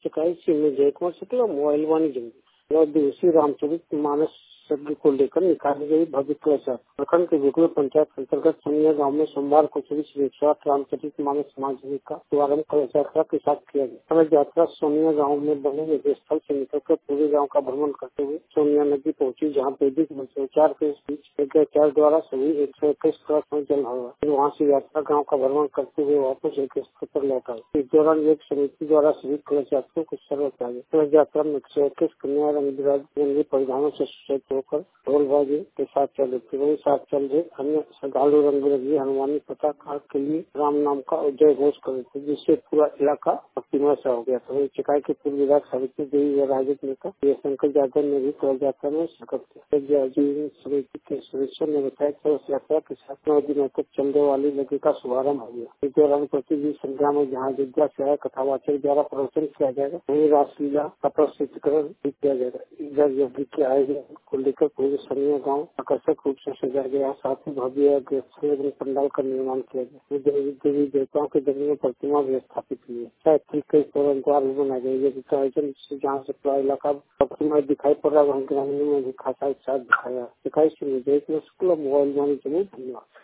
शिकायत में जयकुमार शुक्ला मोबाइल वाणिज्य और दूसरी रामचरित मानस शब्द को लेकर निकाली गई भव्य कलश प्रखंड के विक्र पंचायत अंतर्गत सोनिया गांव में सोमवार को श्री 108 रामचरित मानस समाज का शुभारंभ कलश यात्रा के साथ किया गया। कलश यात्रा सोनिया गांव में बने निवेश स्थल से निकलकर पूरे गांव का भ्रमण करते हुए सोनिया नदी पहुंची, जहां वैदिक मंत्रोच्चार के बीच यज्ञाचार्य द्वारा सभी 121 कलश में जल होगा। फिर वहां से यात्रा गाँव का भ्रमण करते हुए वापस एक स्थल पर लौट आई। इस दौरान एक समिति द्वारा सभी कलश यात्रियों को सर्व किया गया। कलश यात्रा में 121 कन्या रंग बिरंगे परिधानों से सुसज्जित होकर ढोल बाजे के साथ चल रहे अन्य श्रद्धालु रंग बिरंगी हनुमानी पताका के लिए राम नाम का जय घोष कर रहे थे, जिससे पूरा इलाका भक्तिमय सा हो गया था। वहीं चिकाई के पूर्व विधायक सावित्री देवी व राजद नेता शंकर यादव ने भी कलश यात्रा में शिरकत की। समिति के सदस्यों ने बताया कि कलश यात्रा के साथ 9 दिनों तक चलने वाली यज्ञ का शुभारंभ हो गया। इस दौरान प्रतिदिन संख्या में जहाँ विद्या से आए कथावाचक द्वारा प्रवचन किया जाएगा, वहीं रासलीला का प्रस्तुतिकरण भी किया जाएगा। इधर यज्ञ के आयोजन को लेकर पूरे सोनिया गांव आकर्षक रूप से सजाया गया। साथ ही भव्य पंडाल का निर्माण किया गया। देवी देवताओं के जमीन प्रतिमा भी स्थापित की है। कई परंपरा भी बनाई गई है, जिसका आयोजन जहाँ से पूरा इलाका प्रतिमा दिखाई पड़ रहा है, वहीं ग्रामीणों में भी खासा उत्साह दिखाया। दिखाई से मुझे मोबाइल जाने के लिए धन्यवाद।